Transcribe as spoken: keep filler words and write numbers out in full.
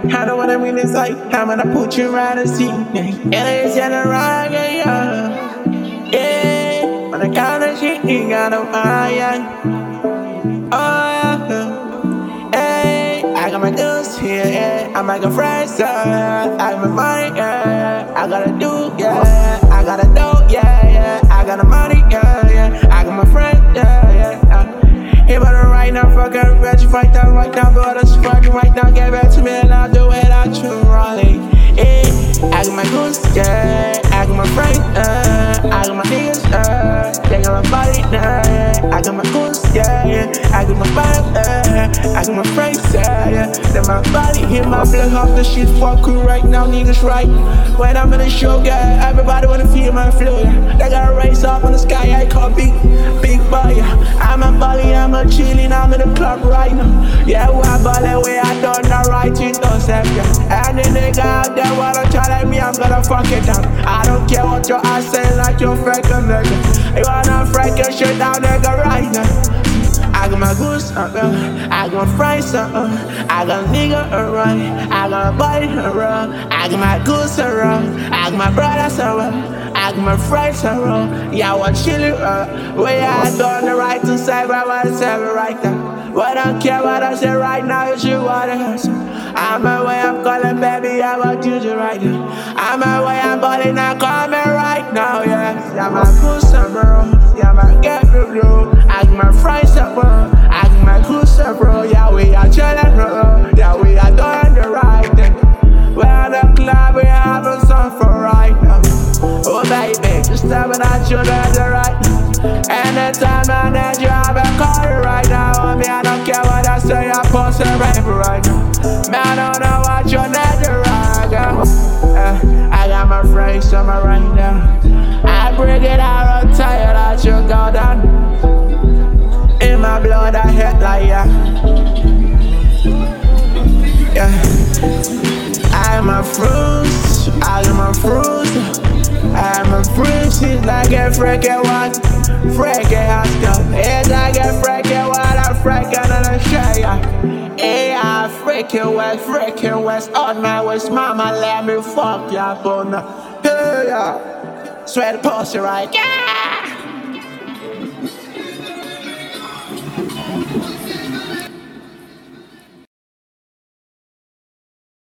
I know what I mean, it's like, I'm gonna put you right to see. And it's in the right, yeah. Yeah, when I count the shit, you gotta, ah, yeah. Oh, yeah. Hey, I got my dudes here, yeah. I'm like a friend, sir. I got my money, yeah. I gotta do, yeah. I gotta do, yeah, yeah. I got the money, yeah, yeah. I got my friend, yeah, yeah. Hey, but right now, fuck it, ready, fight that right now, but it's fucking right now, get back to me and I'll do it out you, Raleigh. Hey, I got my goose, yeah. I got my friend, uh, I got my niggas, uh, they got my body, yeah. I got my goose, yeah, yeah. I got my vibe, uh, I got my friends, yeah, yeah. Then my body hit my blood off the shit, fuck you right now, niggas right. When I'm in the show, yeah, everybody wanna feel my flow, yeah. They gotta race up in the sky, I call big, big boy, yeah. I'm a Bali, I'm a chillin', I'm in the club right now. Yeah, why Bali, way I done the right thing, don't step, yeah. And the nigga out there wanna try like me, I'm gonna fuck it up. I don't care what your ass say, like your fake nigga. You wanna freak your shit down, nigga, right now. I got my goose, uh, uh, I got my friends, uh, uh, I got a nigga around, I got a body around, I got my goose around, I got my brothers around, I got my friends around. Yeah, I want chillin', uh, way I done the right to say, but I want to say it right now. But I don't care what I say right now, it's you want to hustle. I'm a way I'm calling, baby, I want you to right now. I'm a way I'm calling, I call me right now, yeah. Yeah, my goose, bro, yeah, my get bro. I got my friends, bro. I got my goose, bro. Yeah, we are chillin', bro. Yeah, we are doing the right thing. We're at the club, we are having some fun right now. Oh, baby, just tell me that you're doing the right now. Anytime I need you, I'll be calling right now. I mean, I don't care what I say, I post it right now. Man, I don't know what you need to right now. uh, I got my friends on my right now. I bring it out, I'm tired that you go down. In my blood, I hit like, yeah. Yeah. I'm a fruit, I'm a fruit. I'm a fruit, it's like a freaking one. Freaking Oscar, it's like a freaking one. I'm freaking on a shy, yeah. Hey, I'm freaking west, freaking west. On my west, mama, let me fuck ya, yeah, yeah. Swear the pussy right, yeah.